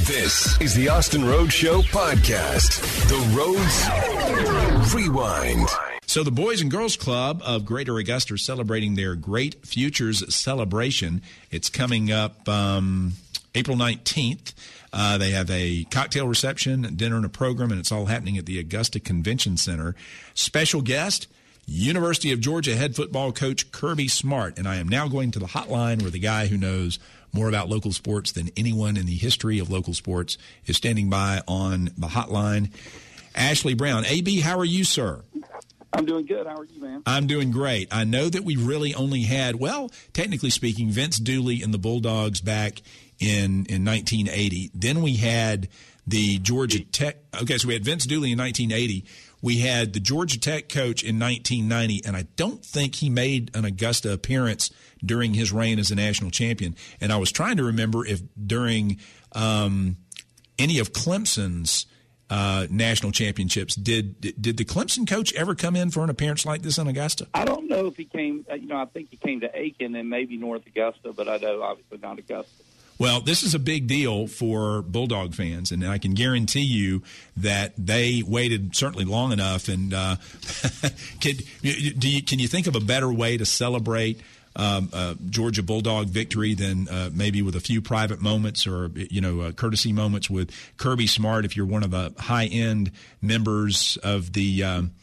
This is the Austin Rhodes Show podcast. The Rhodes Rewind. So the Boys and Girls Club of Greater Augusta are celebrating their Great Futures celebration. It's coming up April 19th. They have a cocktail reception, dinner, and a program, and it's all happening at the Augusta Convention Center. Special guest, University of Georgia head football coach Kirby Smart. And I am now going to the hotline where the guy who knows more about local sports than anyone in the history of local sports is standing by on the hotline. Ashley Brown. AB, how are you, sir? I'm doing good. How are you, man? I'm doing great. I know that we really only had, well, technically speaking, Vince Dooley and the Bulldogs back in 1980. Then we had the Georgia Tech. Okay, so we had Vince Dooley in 1980. We had the Georgia Tech coach in 1990, and I don't think he made an Augusta appearance during his reign as a national champion. And I was trying to remember if during any of Clemson's national championships, did the Clemson coach ever come in for an appearance like this in Augusta? I don't know if he came. I think he came to Aiken and maybe North Augusta, but I know obviously not Augusta. Well, this is a big deal for Bulldog fans, and I can guarantee you that they waited certainly long enough. And can you think of a better way to celebrate Georgia Bulldog victory than maybe with a few private moments or courtesy moments with Kirby Smart? If you're one of the high-end members of the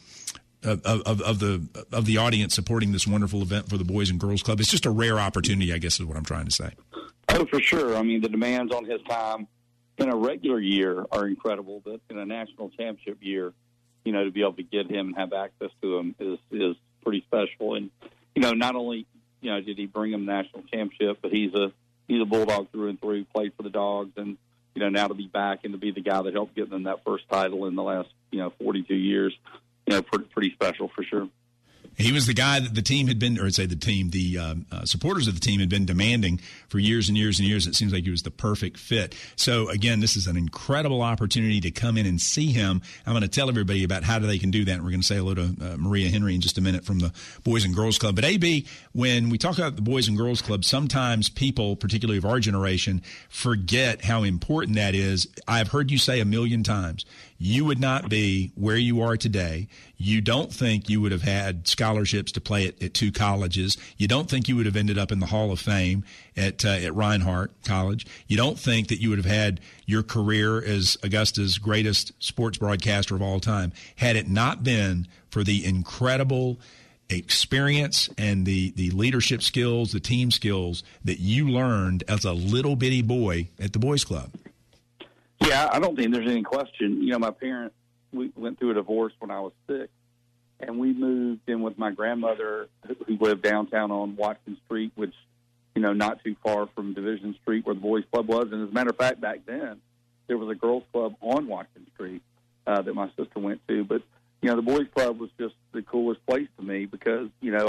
of the audience supporting this wonderful event for the Boys and Girls Club, it's just a rare opportunity, I guess, is what I'm trying to say. Oh, for sure. I mean, the demands on his time in a regular year are incredible, but in a national championship year, to be able to get him and have access to him is pretty special. And, not only, did he bring him the national championship, but he's a Bulldog through and through, played for the Dogs, and, now to be back and to be the guy that helped get them that first title in the last, 42 years, pretty special for sure. He was the guy that the team had been, or I'd say the team, the supporters of the team had been demanding for years and years and years. It seems like he was the perfect fit. So, again, this is an incredible opportunity to come in and see him. I'm going to tell everybody about how they can do that. And we're going to say hello to Maria Henry in just a minute from the Boys and Girls Club. But, AB, when we talk about the Boys and Girls Club, sometimes people, particularly of our generation, forget how important that is. I've heard you say a million times, you would not be where you are today. You don't think you would have had scholarships to play at two colleges. You don't think you would have ended up in the Hall of Fame at Reinhardt College. You don't think that you would have had your career as Augusta's greatest sports broadcaster of all time had it not been for the incredible experience and the leadership skills, the team skills that you learned as a little bitty boy at the Boys Club. Yeah, I don't think there's any question. My parents, we went through a divorce when I was 6, and we moved in with my grandmother who lived downtown on Watkins Street, which, not too far from Division Street where the Boys Club was. And as a matter of fact, back then, there was a girls club on Watkins Street that my sister went to. But, the Boys Club was just the coolest place to me because,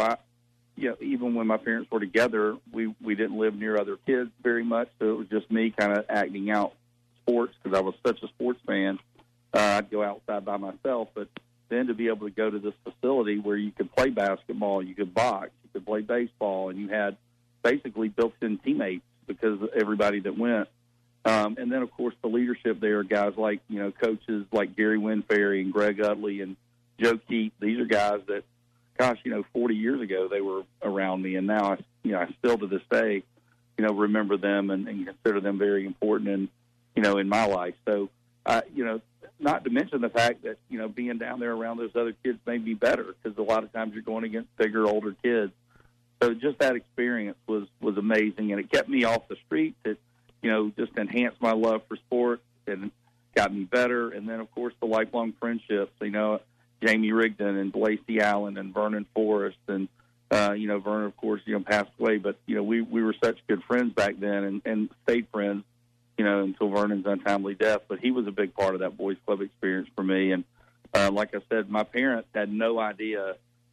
even when my parents were together, we didn't live near other kids very much, so it was just me kind of acting out sports because I was such a sports fan. I'd go outside by myself, but then to be able to go to this facility where you could play basketball, you could box, you could play baseball, and you had basically built-in teammates because of everybody that went. And then, of course, the leadership there, guys like, coaches like Gary Winferry and Greg Utley and Joe Keith. These are guys that, 40 years ago they were around me, and now I still to this day, remember them and consider them very important and, in my life. So, not to mention the fact that, being down there around those other kids made me better because a lot of times you're going against bigger, older kids. So just that experience was amazing, and it kept me off the street. It, just enhanced my love for sports and got me better. And then, of course, the lifelong friendships, Jamie Rigdon and Lacey Allen and Vernon Forrest and, Vernon, of course, passed away. But, we were such good friends back then and stayed friends, until Vernon's untimely death. But he was a big part of that Boys Club experience for me. And like I said, my parents had no idea.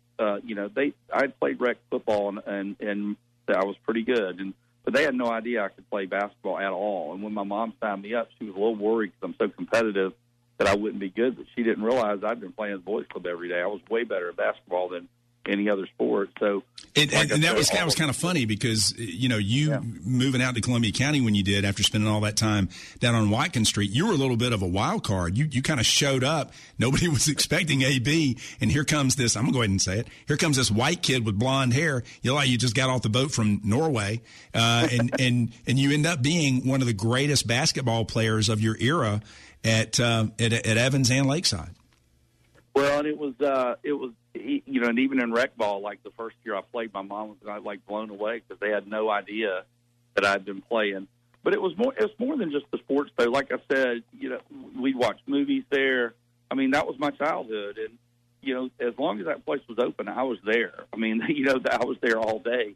I played rec football and I was pretty good. But they had no idea I could play basketball at all. And when my mom signed me up, she was a little worried because I'm so competitive that I wouldn't be good. But she didn't realize I'd been playing the Boys Club every day. I was way better at basketball than any other sport. So, and that was kind of funny because, moving out to Columbia County when you did, after spending all that time down on Watkins Street, you were a little bit of a wild card. You kind of showed up. Nobody was expecting AB, and here comes this, I'm going to go ahead and say it, here comes this white kid with blonde hair. You just got off the boat from Norway, and you end up being one of the greatest basketball players of your era at Evans and Lakeside. Well, and it was, and even in rec ball, like the first year I played, my mom was like blown away because they had no idea that I'd been playing. But it was more than just the sports, though. Like I said, we'd watch movies there. I mean, that was my childhood, and as long as that place was open, I was there. I mean, I was there all day.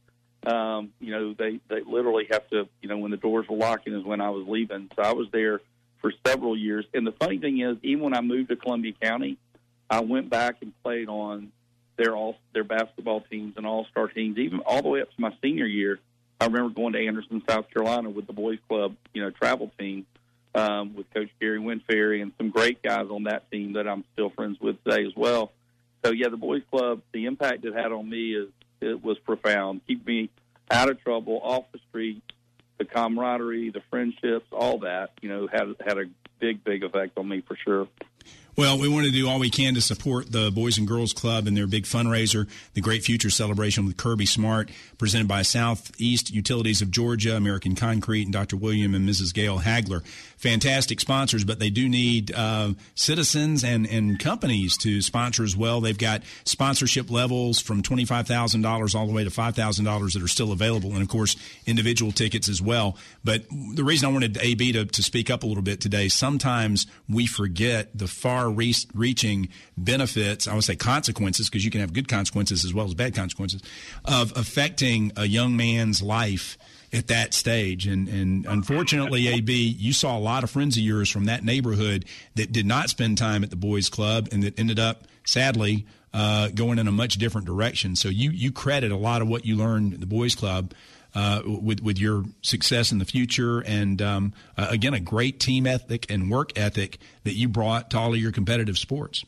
They literally have to, when the doors were locking is when I was leaving. So I was there for several years. And the funny thing is, even when I moved to Columbia County, I went back and played on their basketball teams and all-star teams, even all the way up to my senior year. I remember going to Anderson, South Carolina with the boys club, travel team with Coach Gary Winferry and some great guys on that team that I'm still friends with today as well. So, yeah, the boys club, the impact it had on me it was profound. Keep me out of trouble, off the street, the camaraderie, the friendships, all that, had a big, big effect on me for sure. Well, we want to do all we can to support the Boys and Girls Club and their big fundraiser, the Great Future Celebration with Kirby Smart, presented by Southeast Utilities of Georgia, American Concrete, and Dr. William and Mrs. Gail Hagler. Fantastic sponsors, but they do need citizens and companies to sponsor as well. They've got sponsorship levels from $25,000 all the way to $5,000 that are still available, and, of course, individual tickets as well. But the reason I wanted AB to speak up a little bit today, sometimes we forget the far-reaching benefits, I would say consequences, because you can have good consequences as well as bad consequences, of affecting a young man's life at that stage. And unfortunately, AB, you saw a lot of friends of yours from that neighborhood that did not spend time at the boys' club and that ended up, sadly, going in a much different direction. So you credit a lot of what you learned at the boys' club with your success in the future, and again, a great team ethic and work ethic that you brought to all of your competitive sports.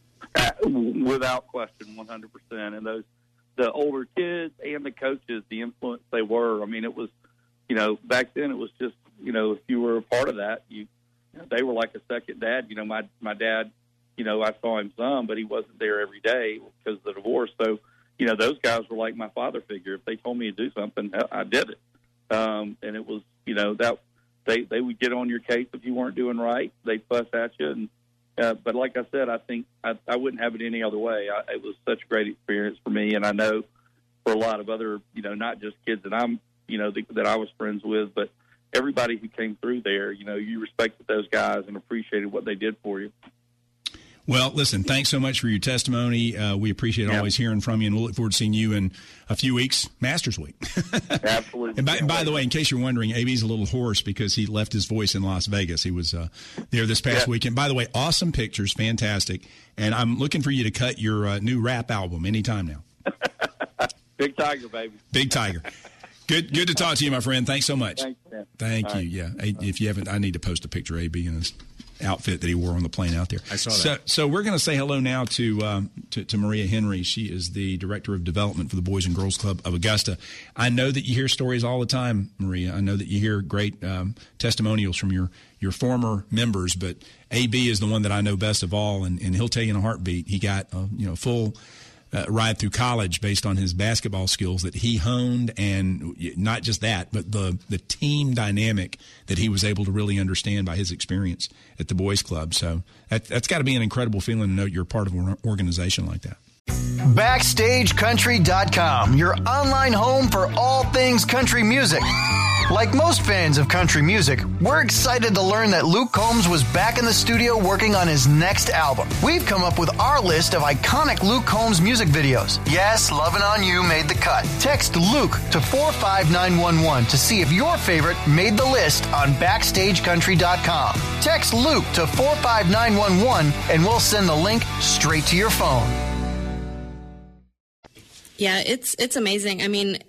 Without question, 100%. And the older kids and the coaches, the influence they were. I mean, it was, back then it was just, if you were a part of that, they were like a second dad. My dad, I saw him some, but he wasn't there every day because of the divorce. So, those guys were like my father figure. If they told me to do something, I did it. And it was, that they would get on your case if you weren't doing right. They'd fuss at you. And, but like I said, I think I wouldn't have it any other way. It was such a great experience for me. And I know for a lot of other, not just kids that I'm, that I was friends with, but everybody who came through there, you respected those guys and appreciated what they did for you. Well, listen, thanks so much for your testimony. We appreciate always hearing from you, and we'll look forward to seeing you in a few weeks, Masters Week. Absolutely. And by the way, in case you're wondering, AB's a little hoarse because he left his voice in Las Vegas. He was there this past weekend. By the way, awesome pictures, fantastic. And I'm looking for you to cut your new rap album anytime now. Big Tiger, baby. Big Tiger. Good to talk to you, my friend. Thanks so much. Thanks, man. Thank you. Yeah. If you haven't, I need to post a picture of AB in his outfit that he wore on the plane out there. I saw that. So we're going to say hello now to Maria Henry. She is the Director of Development for the Boys and Girls Club of Augusta. I know that you hear stories all the time, Maria. I know that you hear great testimonials from your former members, but AB is the one that I know best of all, and he'll tell you in a heartbeat he got full ride through college based on his basketball skills that he honed, and not just that, but the team dynamic that he was able to really understand by his experience at the boys club. So that's got to be an incredible feeling to know you're part of an organization like that. BackstageCountry.com, your online home for all things country music. Like most fans of country music, we're excited to learn that Luke Combs was back in the studio working on his next album. We've come up with our list of iconic Luke Combs music videos. Yes, Lovin' On You made the cut. Text Luke to 45911 to see if your favorite made the list on BackstageCountry.com. Text Luke to 45911 and we'll send the link straight to your phone. Yeah, it's amazing. I mean,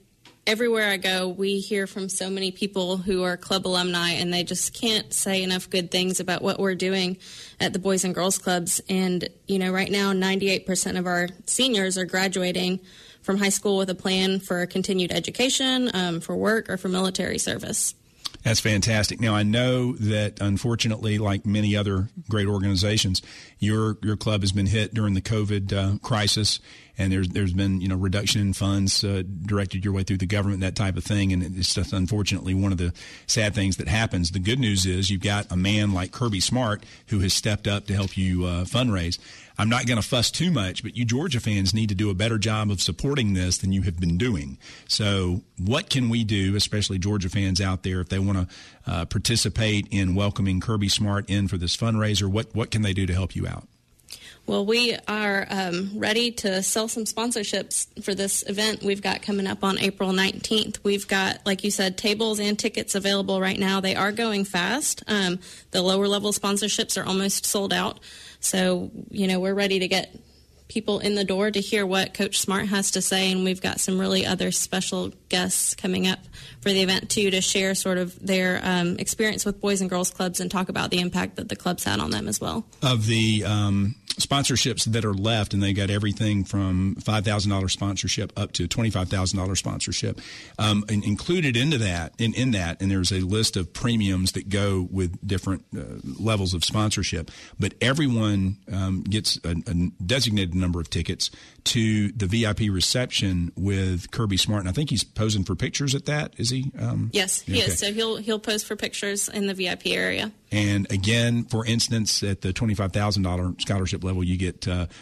everywhere I go, we hear from so many people who are club alumni, and they just can't say enough good things about what we're doing at the Boys and Girls Clubs. And, right now, 98% of our seniors are graduating from high school with a plan for continued education, for work, or for military service. That's fantastic. Now, I know that, unfortunately, like many other great organizations, your club has been hit during the COVID crisis, and there's been reduction in funds directed your way through the government, that type of thing, and it's just unfortunately one of the sad things that happens. The good news is you've got a man like Kirby Smart who has stepped up to help you fundraise. I'm not going to fuss too much, but you Georgia fans need to do a better job of supporting this than you have been doing. So what can we do, especially Georgia fans out there, if they want to participate in welcoming Kirby Smart in for this fundraiser? What can they do to help you out? Well, we are ready to sell some sponsorships for this event we've got coming up on April 19th. We've got, like you said, tables and tickets available right now. They are going fast. The lower-level sponsorships are almost sold out. So, we're ready to get people in the door to hear what Coach Smart has to say, and we've got some really other special guests coming up for the event, too, to share sort of their experience with Boys and Girls Clubs and talk about the impact that the club's had on them as well. Of the sponsorships that are left, and they got everything from $5,000 sponsorship up to $25,000 sponsorship, included into that, in that, and there's a list of premiums that go with different levels of sponsorship, but everyone gets a designated number of tickets to the VIP reception with Kirby Smart, and I think he's posing for pictures at that, is he? Yes, he is. So he'll pose for pictures in the VIP area. And again, for instance, at the $25,000 scholarship level, you get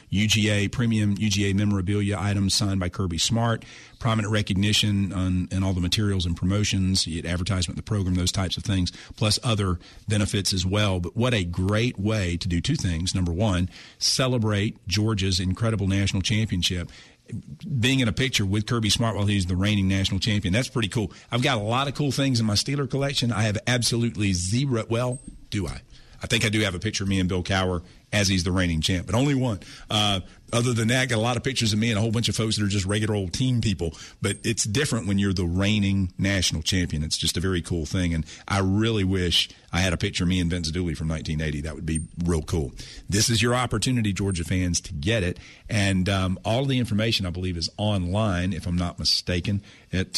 UGA premium UGA memorabilia items signed by Kirby Smart, prominent recognition on all the materials and promotions, you get advertisement in the program, those types of things, plus other benefits as well. But what a great way to do two things. Number one, celebrate Georgia's incredible national championship. Being in a picture with Kirby Smart while he's the reigning national champion, that's pretty cool. I've got a lot of cool things in my Steeler collection. I have absolutely zero. Well, do I? I think I do have a picture of me and Bill Cowher as he's the reigning champ, but only one. Other than that, I got a lot of pictures of me and a whole bunch of folks that are just regular old team people. But it's different when you're the reigning national champion. It's just a very cool thing. And I really wish I had a picture of me and Vince Dooley from 1980. That would be real cool. This is your opportunity, Georgia fans, to get it. And all of the information, I believe, is online, if I'm not mistaken. What's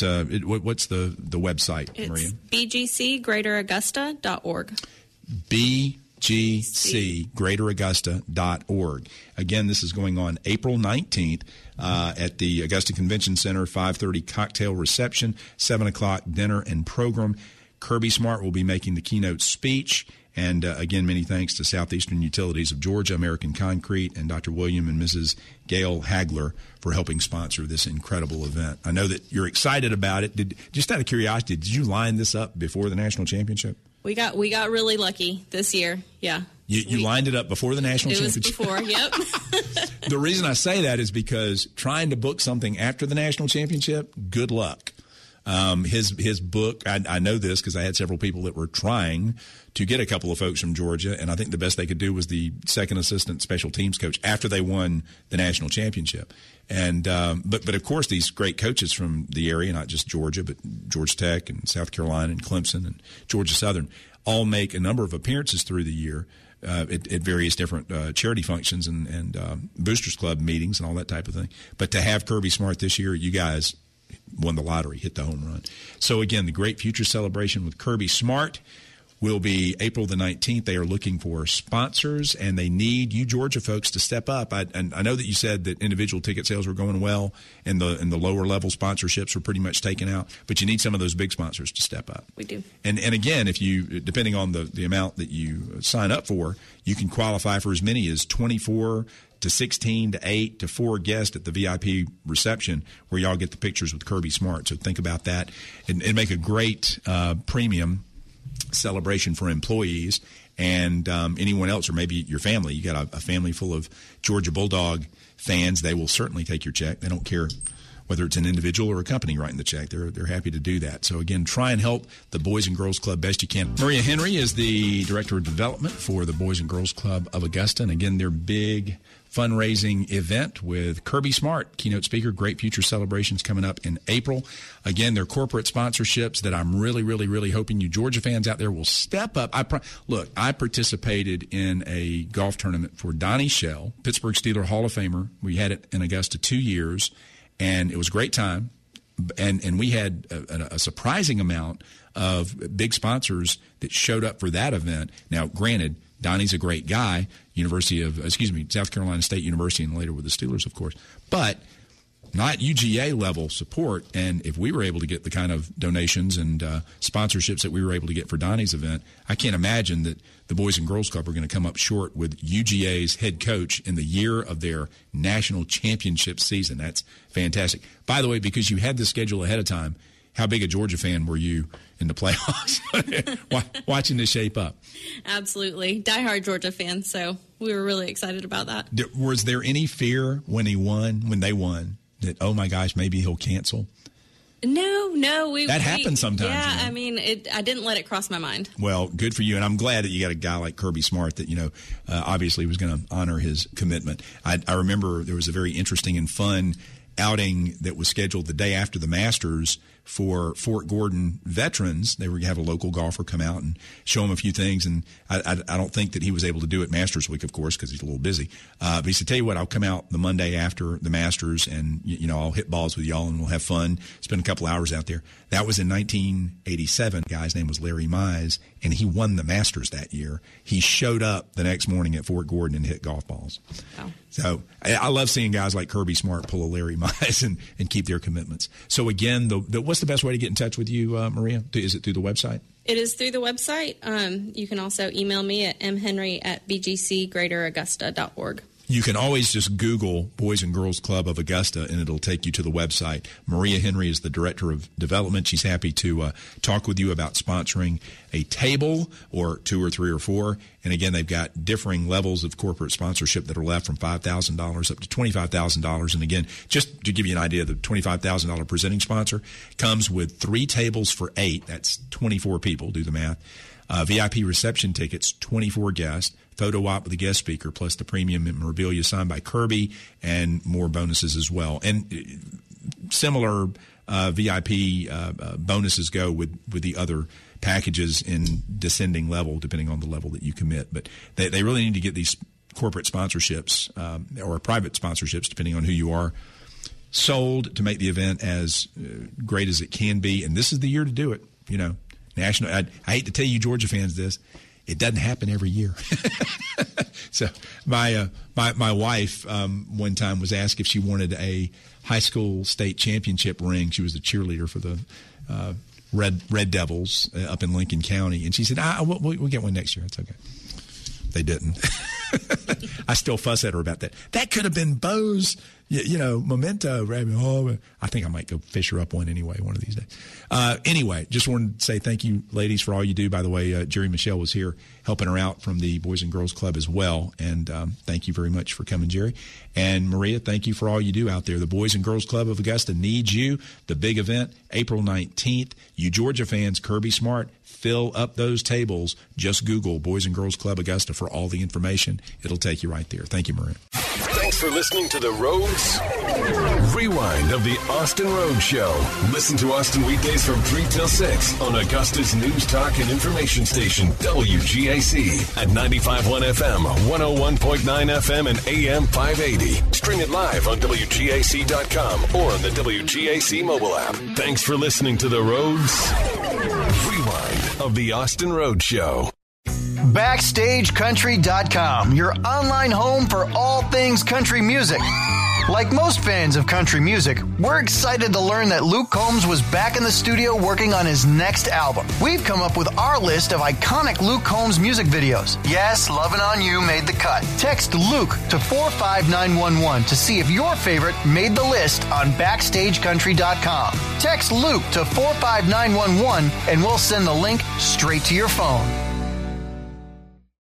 the website, Maria? It's bgcgreateraugusta.org. bgcgreateraugusta.org. Again, this is going on April 19th at the Augusta Convention Center, 5:30 cocktail reception, 7 o'clock dinner and program. Kirby Smart will be making the keynote speech. And again, many thanks to Southeastern Utilities of Georgia, American Concrete, and Dr. William and Mrs. Gail Hagler for helping sponsor this incredible event. I know that you're excited about it. Just out of curiosity, did you line this up before the national championship? We got really lucky this year, yeah. You lined it up before the national championship? It was before, yep. The reason I say that is because trying to book something after the national championship, good luck. His book, I know this because I had several people that were trying to get a couple of folks from Georgia, and I think the best they could do was the second assistant special teams coach after they won the national championship. And but of course these great coaches from the area, not just Georgia, but Georgia Tech and South Carolina and Clemson and Georgia Southern, all make a number of appearances through the year at various different charity functions and Boosters Club meetings and all that type of thing. But to have Kirby Smart this year, you guys won the lottery, hit the home run. So again, the Great Future Celebration with Kirby Smart will be April the 19th. They are looking for sponsors, and they need you Georgia folks to step up. I know that you said that individual ticket sales were going well, and the lower level sponsorships were pretty much taken out, but you need some of those big sponsors to step up. We do. And again, if you, depending on the amount that you sign up for, you can qualify for as many as 24 to 16 to 8 to 4 guests at the VIP reception where y'all get the pictures with Kirby Smart. So think about that and make a great premium celebration for employees and anyone else, or maybe your family. You got a family full of Georgia Bulldog fans. They will certainly take your check. They don't care whether it's an individual or a company writing the check. They're happy to do that. So again, try and help the Boys and Girls Club best you can. Maria Henry is the Director of Development for the Boys and Girls Club of Augusta. And again, their big fundraising event with Kirby Smart, keynote speaker. Great future celebrations coming up in April. Again, they're corporate sponsorships that I'm really, really, really hoping you Georgia fans out there will step up. Look, I participated in a golf tournament for Donnie Shell, Pittsburgh Steelers Hall of Famer. We had it in Augusta 2 years, and it was a great time. And we had a surprising amount of big sponsors that showed up for that event. Now, granted, Donnie's a great guy, South Carolina State University, and later with the Steelers, of course, but not UGA level support. And if we were able to get the kind of donations and sponsorships that we were able to get for Donnie's event, I can't imagine that the Boys and Girls Club are going to come up short with UGA's head coach in the year of their national championship season. That's fantastic. By the way, because you had the schedule ahead of time, how big a Georgia fan were you in the playoffs watching this shape up? Absolutely. Diehard Georgia fan, so we were really excited about that. Was there any fear when they won, that, oh my gosh, maybe he'll cancel? No. That happens sometimes. Yeah, you know? I mean, I didn't let it cross my mind. Well, good for you, and I'm glad that you got a guy like Kirby Smart that, obviously was going to honor his commitment. I remember there was a very interesting and fun outing that was scheduled the day after the Masters for Fort Gordon veterans. They were going to have a local golfer come out and show them a few things, and I don't think that he was able to do it Masters Week, of course, because he's a little busy. But he said, tell you what, I'll come out the Monday after the Masters, and I'll hit balls with y'all, and we'll have fun, spend a couple hours out there. That was in 1987. The guy's name was Larry Mize, and he won the Masters that year. He showed up the next morning at Fort Gordon and hit golf balls. Wow. So I love seeing guys like Kirby Smart pull a Larry Mize and keep their commitments. So again, what's the best way to get in touch with you, Maria? Is it through the website? It is through the website. You can also email me at mhenry@bgcgreateraugusta.org. You can always just Google Boys and Girls Club of Augusta, and it'll take you to the website. Maria Henry is the Director of Development. She's happy to talk with you about sponsoring a table or 2 or 3 or 4. And again, they've got differing levels of corporate sponsorship that are left from $5,000 up to $25,000. And again, just to give you an idea, the $25,000 presenting sponsor comes with 3 tables for 8. That's 24 people. Do the math. VIP reception tickets, 24 guests, photo op with the guest speaker, plus the premium memorabilia signed by Kirby, and more bonuses as well. And similar VIP bonuses go with the other packages in descending level, depending on the level that you commit. But they really need to get these corporate sponsorships or private sponsorships, depending on who you are, sold to make the event as great as it can be. And this is the year to do it, National. I hate to tell you Georgia fans this. It doesn't happen every year. So my wife one time was asked if she wanted a high school state championship ring. She was a cheerleader for the Red Devils up in Lincoln County, and she said, we'll get one next year. It's okay. They didn't. I still fuss at her about that. That could have been Bo's, memento. Oh, I think I might go fish her up one anyway, one of these days. Anyway, just wanted to say thank you, ladies, for all you do. By the way, Jerry Michelle was here helping her out from the Boys and Girls Club as well. And thank you very much for coming, Jerry. And Maria, thank you for all you do out there. The Boys and Girls Club of Augusta needs you. The big event, April 19th. You Georgia fans, Kirby Smart, fill up those tables. Just Google Boys and Girls Club Augusta for all the information. It'll take you right there. Thank you, Maria. Thanks for listening to the Rhodes Rewind of the Austin Rhodes Show. Listen to Austin weekdays from 3 till 6 on Augusta's news, talk, and information station, WGAC, at 95.1 FM, 101.9 FM, and AM 580. Stream it live on WGAC.com or on the WGAC mobile app. Thanks for listening to the Rhodes Rewind of the Austin Rhodes Show. BackstageCountry.com, your online home for all things country music. Like most fans of country music, we're excited to learn that Luke Combs was back in the studio working on his next album. We've come up with our list of iconic Luke Combs music videos. Yes, Lovin' On You made the cut. Text Luke to 45911 to see if your favorite made the list on BackstageCountry.com. Text Luke to 45911 and we'll send the link straight to your phone.